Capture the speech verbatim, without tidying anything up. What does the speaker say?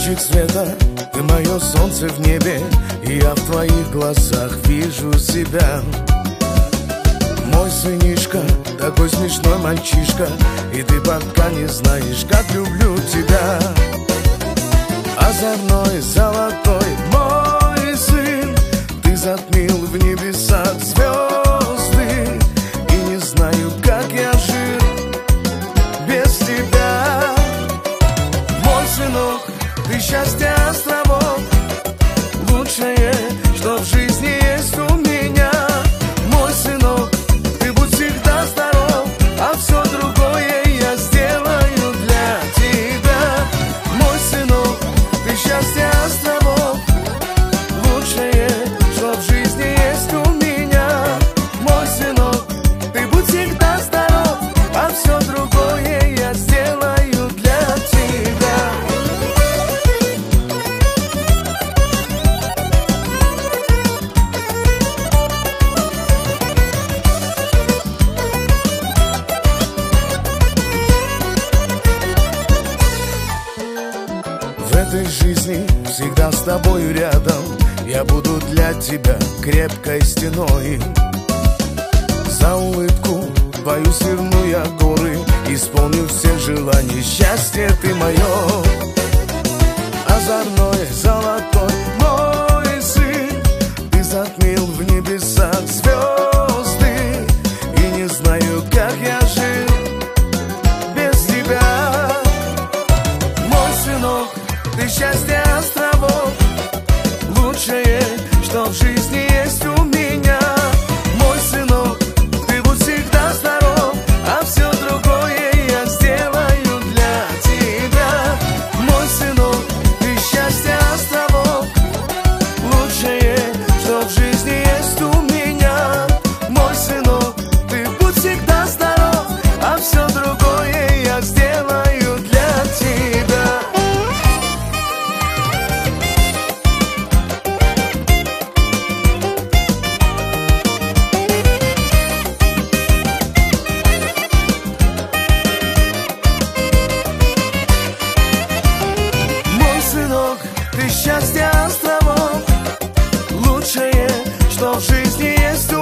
лучик света, ты мое солнце в небе, и я в твоих глазах вижу себя. Мой сынишка, такой смешной мальчишка, и ты пока не знаешь, как люблю тебя. Озорной, золотой мой сын, ты затмил в небесах звезды, и не знаю, как я жил без тебя. Мой сынок, ты счастье островок, лучшее, что в жизни есть у меня. Мой сынок, ты будь всегда здоров, а все другое я сделаю для тебя. Мой сынок, ты счастье островок, лучшее, что в жизни есть у меня. Мой сынок, ты будь всегда здоров, а все другое я сделаю для тебя. В этой жизни всегда с тобою рядом, я буду для тебя крепкой стеной. За улыбку твою сверну я горы, исполню все желания, счастье ты мое. Озорной, золотой мой сын, ты затмил в небесах звезды, и не знаю, как я жил без тебя. Мой сынок, ты счастье островок, лучшее, что в жизни есть у меня. Мой сынок, ты будь всегда здоров, а все другое я сделаю для тебя. Мой сынок, ты счастье островок, лучшее, что в жизни есть у меня. Мой сынок, ты будь всегда здоров, а все другое я сделаю для тебя. Ты счастье островок, лучшее, что в жизни есть